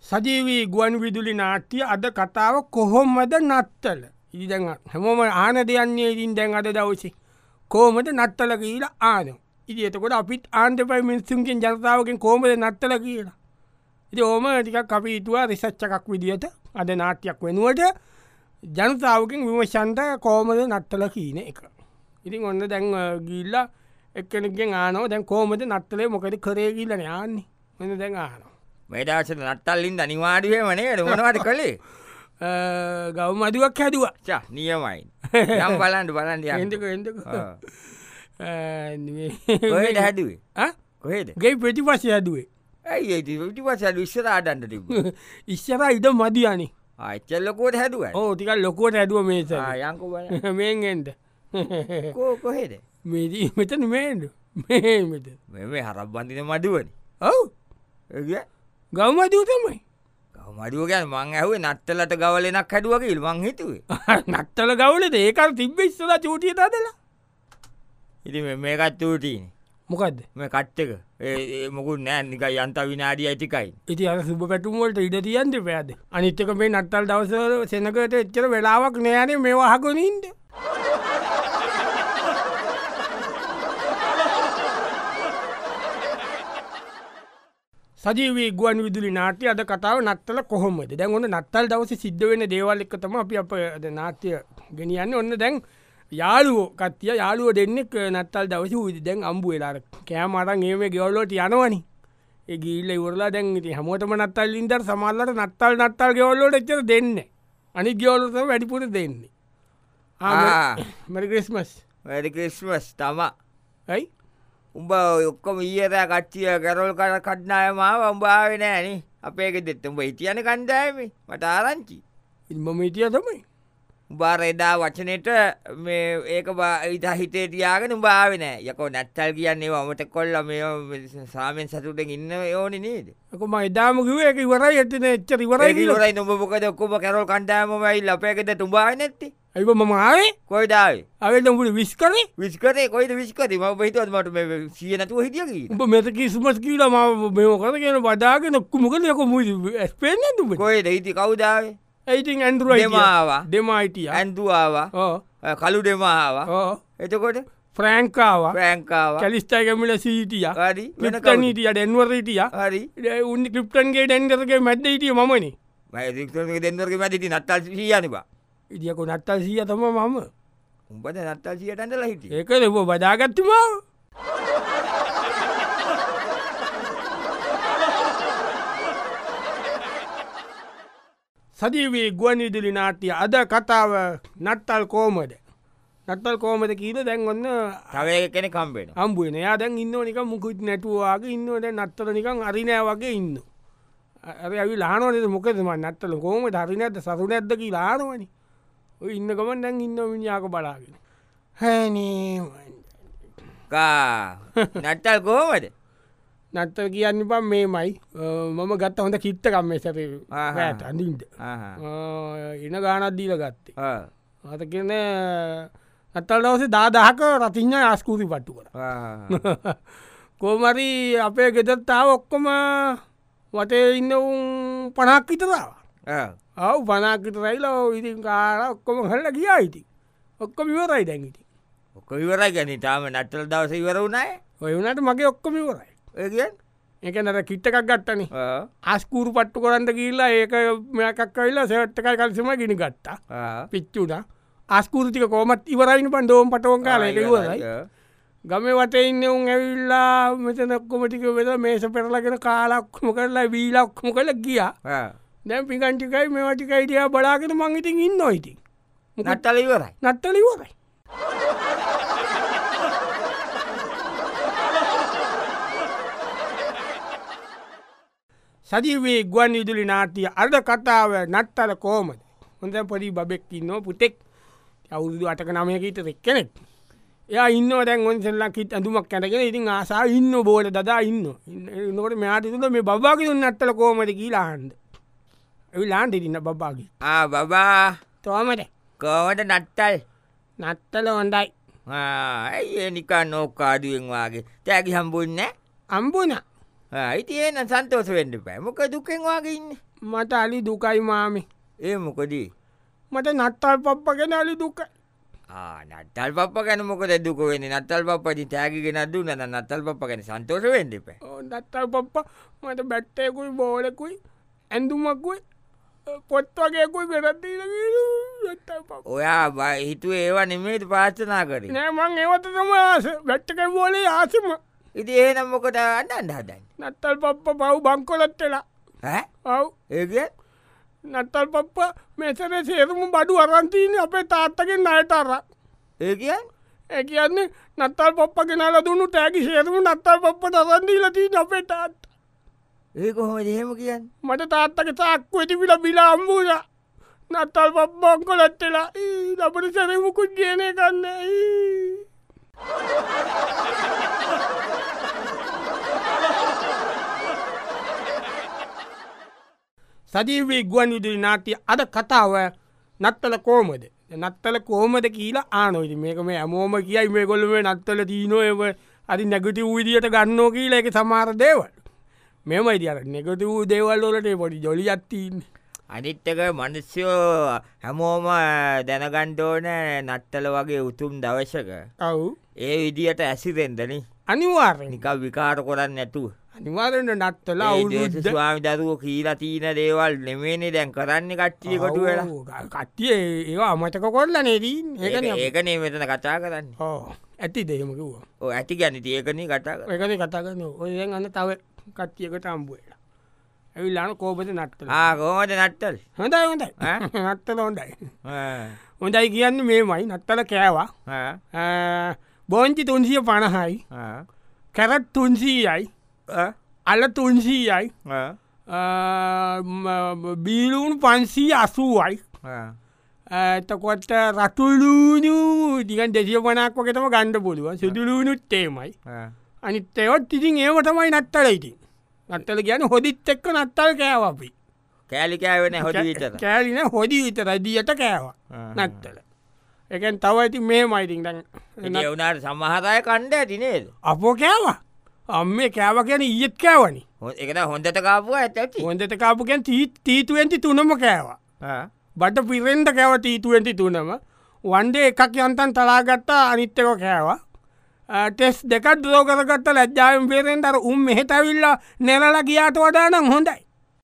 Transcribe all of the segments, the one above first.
සජීවී ගුවන් විදුලි නාට්‍ය අද කතාව කොහොමද නත්තල ඉදැන් හැමෝම ආන දෙයන්නේ ඉතින් දැන් අද දවසේ කෝමද නත්තල කියලා ආන ඉදි එතකොට අපිත් ආන්ටපයි මිනිස්සුන්ගෙන් ජනතාවකින් කෝමද නත්තල කියලා ඉති ඕම ටිකක් අපි ඉතුවා රිසච්චකක් විදිහට අද නාට්‍යයක් වෙනුවට ජනතාවකින් විමශන්ට කෝමද නත්තල කියන එක ඉතින් ඔන්න දැන් ගිල්ල එක්කෙනගෙන් ආනෝ දැන් කෝමද නත්තලේ මොකද කරේ ගිල්ලන යන්නේ මෙ දැන් ආනවා මේදවස නත්තල්ලින් අනිවාඩුවේ වනේ මොනවට කළේ ගව මදුවක් හැදවා නියමයි යම් බලන්ඩ බලන්ඩ එදක එදක කොහෙට හැදුවේ කොහෙද ගේ ප්‍රතිපස හැදුවේ ඇයි ටිපස විශ්ර ආඩන්ට තිබ ඉස්සර ඉද මදියනේ ආච්චල්ලකෝට හැදුව ඕ ටික ලොකෝට හැදුව මේස යංකු මේගෙන්ට කොහෙද මේදී මෙතන මේඩ මෙත මේ හරක් බන්ධින මඩුවනි ඔව් ගවමදූ තමයි මඩුව ගැන මං ඇහුවේ නත්තලට ගවලෙනක් හැඩුවකිල් මං හිතුවේ නත්තල ගවලට ඒකල් තිබ්බ ඉස්සල චූටියට අදලා ඉති මේකත් චූටීන මොකක්ද මේ කට්ටක මොකුත් නෑ නික යන්ත විනාඩිය ඇතිකයි ඉති අ සුප පැටුම්වලට ඉඩ තියන්ට පැද අනිත්තක මේ නත්තල් දවසර සෙනකට එච්චර වෙලාවක් නෑනේ මේවාහකොනින්ට සජීවී ගුවන් විදුලි නාට්‍ය අද කතාව නත්තල කොහොමද දැන් ඔන්න නත්තල් දවස සිද්ධ වෙන දේවල් එක්ක තම අපි අප නාට්‍ය ගෙනියන්න ඔන්න දැන් යාළුවෝ කත්තිය යාළුව දෙන්නෙක් නත්තල් දවස ූදි දැන් අම්බු වෙලාර කෑමරන් ඒම ගෙවල්ලෝට යනවනි ඒ ගිල්ල ඉවරලා දැන් ඉති හමෝටම නත්තල් ඉන්දර් සමල්ලට නත්තල් ගෙවල්ලෝට එච්චර දෙන්න අනි ගවලත වැඩිපුර දෙන්නේ මැරි ක්‍රිස්මස් වැඩි ක්‍රිස්මස් තම ඇයි උඹ ඔක්කොම ඊරෑ කට්ටිය කැරොල් කර කඩ්නායමාව උඹාවෙන ෑන අපේක දෙත්ත උඹ හිටියන කණ්ඩායම මට ආරංචි ඉල්මම හිටිය තමයි උබාර එදා වචනයට මේ ඒක ඉතා හිතේ තියාගෙන උඹාවෙන යකෝ නැත්තල් කියන්නේ මට කොල්ල මේ සාමෙන් සතුටෙන් ඉන්න ඕනි නේද කොම එදාම කිව එක ඉවරයි ඇතින එච්ච ඉවරයි වරයි නොබොකද ඔක්කොම කැරොල් කණ්ඩායමයි ලපයකද තුබා නැත්ති ඇයිව මම ආවේ කොයිදාව අවෙදඹට විස්කරේ විස්කරේ කොයිද විස්කරි ම හිතුවත් මට සිය නැතුව හිටියකි උඹ මෙතකි සුමස් කියීලා ම මෙම කර කියන බදාගෙන නොක්කුමකල යක මු ස්පේන දුම කොයිද හිති කවුදාව ඇයිතින් ඇන්දුර දෙමාවා දෙමයිටිය ඇන්දවාවා කළු දෙමාවා එතකොට ෆ්‍රෑංකාවා ප්‍රෑංකාව කැලිස්ටයිගමිල සීටිය හරි නීටිය ඩැන්වරීටිය හරි උන්න ක්‍රිප්ටන්ගේ ඩැන්ඩරගේ මැද හිටිය මනේ මයි දෙන්නරගේ මැතිති නත්තල් සියනිබා ඉදියකො නත්තල් සිය තම මම උඹද නත්තල් සියට ඇඳලා හිටිය ඒක ලබ බදාගත්තුමාව සජීවී ගුවනිදිලි නාට්‍ය අද කතාව නත්තල් කෝමද නත්තල් කෝමද කීද දැන් ඔන්න තවය කෙනෙ කම්බෙන අම්බුවන යා දැන් ඉන්න නික මුකුත් නැටුවවාගේ ඉන්නවද නත්තල නිකං අරිනෑ වගේ ඉන්න ඇවි ලානවනද මොකදම නත්තල කෝම හරි නැද සරු නැද්දකි ලානවනි ඉන්න ගමන් දැන් ඉන්න මිනිියාක බලාගෙන හැනී නට්ටල් කෝමද නත්තල් කියන්න පම් මේමයි මම ගත්ත හොඳ කිත්තකම් සර ඇට අඳින්ට එන ගානත්දීල ගත්තේ අත කියන නත්තල් දවසේ දාදහක රතිඥ ආස්කූති පට්ටු කර කෝමරි අපේ ගෙදත්තාව ඔක්කොම වටේ ඉන්න උන් පනක් විතරවා ඔවු පනාකිට රයිලා ඉතින් කාර ඔක්කොම හල්ල ගියා ඉති ඔක්කොම ඉවරයි දැන්ගිති ඔක්ක විවරයි ගැන තාම නටල් දවස ඉවර වුණයි ඔය වුණට මගේ ඔක්කොම ඉවරයි ඒගෙන් ඒක නර කිට්ටකක් ගත්තන ආස්කූරු පට්ටු කරන්න කියල්ලා ඒක මෙයකක් කයිලා සෙවට්ටකයි කල්සම ගිනි ගත්තා පිච්චුට ආස්කූතික කෝමත් ඉවරයින පන් දෝම් පටෝන් කාල එක ඉවරයි ගම වට ඉන්න උන් ඇවිල්ලා මෙතනක්කොමටික වෙද මේස පෙරලගෙන කාලක්ම කරලා වීලක්ම කළ ගියා දැම් පිකන්ටිකයි මේවටිකයිඩිය බලාගෙන මංගිතින් ඉන්න ඉති නට්ටල ඉවරයි නත්තල ඉවරයි සජීවේ ගුවන් විදුලි නාට්‍ය අර්ධ කතාව නත්තල කෝමද හොඳ පොඩි බෙක් ඉන්න පුතෙක් අවුරුදු අටක නමයකීට එක් කෙනෙක් එයා ඉන්න දැන් ඔොන්සල්ලා කිත් ඇඳුමක් කැටගෙන ඉතින් ආසා ඉන්න බෝල දදා ඉන්න නොට මෙයාටිතුද මේ බාගි නත්තල කෝමට කියලාහන්ද ඇවිලාන්ට ඉන්න බබාගේ බබා තෝමට කෝමට නට්ටල් නත්තල හොන්ඩයි ඇයි නිකා නෝකාඩුවෙන් වගේ තෑගි හම්බුන්න අම්බුණ ඉතිඒන සන්තෝස වෙන්ඩ පෑ මොක දුකෙන් වගේ ඉන්න මට අලි දුකයි මාමි ඒ මොකදී මට නත්තල් පප්ප ගෙන අලි දුක නත්තල් පප්ප ගැන මොකද දුක වෙන්නේ නත්තල් පප්පදි තෑගිගෙන දුන්න නත්තල් පප්ප ගැන සන්තෝෂ වෙන්න එපා. නත්තල් පප්ප මට බැට්ටයකුයි බෝලකුයි ඇඳුමකුයි පොත් වගේකුයි ගෙරත්දීල ඔයා හිතුව ඒවා නෙමේට පාච්චනා කරේ නෑ මං ඒවට තම ආස වැට්ටකයි බෝලේ ආසම ඉති ඒනම් මොකට අඩන්න හදන්න නත්තල් පප්ප පව් බංකොලොත්තලා ඔව් ඒග නත්තල් පප්ප මෙසර සේරුම බඩු අරන්තිීන අපේ තාත්තගෙන් අයට අර ඒකන් ඒ කියන්නේ නත්තල් පප්ප ගෙනල දුන්නු තෑගි සේරුම නත්තල් පප්පට අරන්දීලතිී අපේ තාත් ඒක හොම දෙහෙම කියන්න මට තාත්තක තාක්කු ඇතිවිල බිලා අම්බූද නත්තල් පප්බංකොලොත්තලා ලබට සැරමුකුත් ගේනය කන්න සජීවී ගුවන් විදුලි නාට්‍ය අද කතාව නත්තල කෝමද නත්තල කෝමද කියලා ආනොයිති මේක මේ ඇමෝම කියයි මේ කොල්ල මේ නත්තල තිීනෝ එව අදි නැගති වූදියට ගන්නෝ කියලා එක සමාර දේවල් මෙම ඉදිර නෙගති වූ දේවල්ලොලට පොඩි ජොලි අත්තින්න අනිත්තක මනුස්්‍යයෝ හැමෝම දැනගණ්ඩෝන නත්තල වගේ උතුම් දවශක ඔවු ඒ විදියට ඇසිරෙන්දන අනිවාර්ය නික විකාර කොරන්න ඇතුව අනිවාරෙන්ට නත්තලා ස්වාමි දරුව කීලා තිීන දේවල් නෙමේනේ දැන් කරන්න කට්ටිය කොටු වෙලා කට්ටිය ඒවා අමතක කොල්ල නෙදී ඒකනේ මෙතන කතා කරන්න ඇති දෙහෙමකිව ඕ ඇති ගැනි ඒකන කතා එකන කතා කරන ඔය අන්න තව කට්ටියකට අම්බුවලා ඇවිල්ලාන කෝපත නත්තල කෝමද නත්තල් හොඳයි හොඳයි නත්තල හොඳයි හොඳයි කියන්න මේමයි නත්තල කෑවා බෝංචි 350යි කැරත් 300යි අල 300යි බීලුන් 580යි එතකොට රටුලූනු දිගන් 250ක් වගේතම ගණ්ඩ පුළුව සුදුලූනුත් තේමයි අනිත් ඒවත් ඉතින් ඒව තමයි නත්තල ඉතින් නත්තල කියන හොදිත් එක්ක නත්තල් කෑවපි කෑලි කෑවෙන හොඩ විතර කෑලින හොඩි විතර දියට කෑවා නත්තල එකන් තව ඇති මේ මයිතින් දැන් වනාට සමහරය කණ්ඩ ඇතිනේද අපෝ කෑවා අම්මේ කෑව කියන ඊයත් කෑවනි එකට හොඳට කාපුව ඇත හොඳට කාපුකැන් තීතුවෙන්ති තුනම කෑවා බට පිරෙන්ට කෑව තීතුවෙන්ති තුනම වන්ඩේ එකක් යන්තන් තලාගත්තා අනිත්තක කෑවා ටෙස් දෙකත් දෝ කරගත්ත ලැජ්ජාවෙන් පේරෙන් අර උම් මෙහෙතවිල්ල නෙරල ගියාට වඩානම් හොඳයි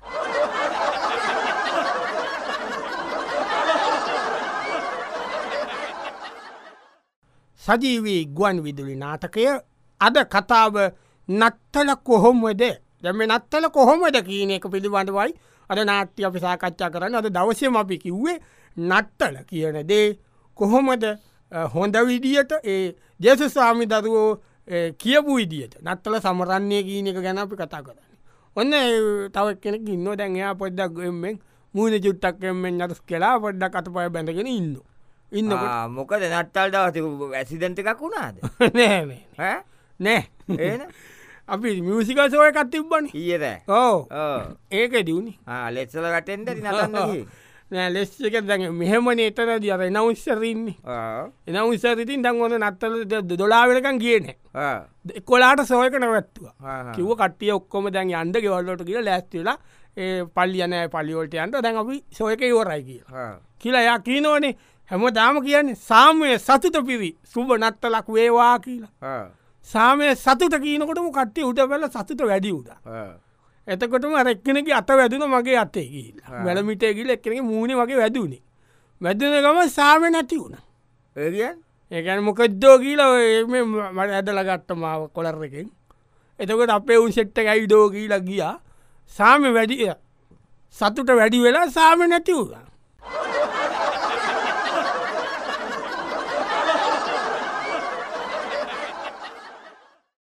සජීවී ගුවන් විදුලි නාටකය අද කතාව නත්තල කොහොමද දැම නත්තල කොහොමද කියන එක පිළිබඳවයි අද නාට්‍ය අපි සාකච්ඡා කරන්න අද දවසම අපි කිව්වේ නත්තල කියන දේ කොහොමද හොඳ විදියට ඒ ජේසස්වාමි දරුවෝ කියපු විදියට නත්තල සමරන්නේ කියන එක ගැන අපි කතා කරන්න ඔන්න තව කෙනෙක් ඉන්න දැන් එයා පොඩ්ඩක් එෙන් මූුණ චුට්ටක්ෙන්ෙන් අතුස් කියලා පොඩ්ඩක් අත පය බැඳගෙන ඉන්න ඉන්න මොකද නත්තල් දවස ඇසිදන්ට එකක් වුණාද නෑ ඒන අපි මියසිකල් සෝය එකත් තිබ්බන ඊද ඕ ඒක දියුණි ලෙස්සල වැටෙන්ට නතන්න නෑ ලෙස්සක දැන් මෙහෙමන එතන දියර එනවස්සරන්නේ එනවස්සරිතින් දන් ඕන නත්තල දොලාවෙනකන් කියන කොලාට සෝයක නැවැත්තුව කිව කටිය ඔක්කොම දැන් අන්ඩ ගෙවල්ලට කියලා ලැස්තිලා ඒ පල්ලියන පලිවලට අන්ට දැන් අපි සෝයක ඉවරයි කිය කියලා යා කීනෝනේ හැම දාම කියන්නේ සාමය සතුත පිරි සුබ නත්තලක් වේවා කියලා සාමය සතුට කියීනකොටම කට්ටේ උට වෙල සතුට වැඩි උද එතකොටම රැක්කෙනෙක අත වැදුන මගේ අතේ කියලා වැලමිට ගිල එක්කෙනෙ මූුණ වගේ වැදුනේ වැදන ගම සාමය නැති වුණ ඒකැන මොකක්දෝ කියලා මට ඇදල ගත්ත මාව කොලර එකෙන් එතකොට අපේ උන් සෙට්ට ඇයි දෝ කියලා ගියා සාමය වැඩිය සතුට වැඩි වෙලා සාමය නැති වුණ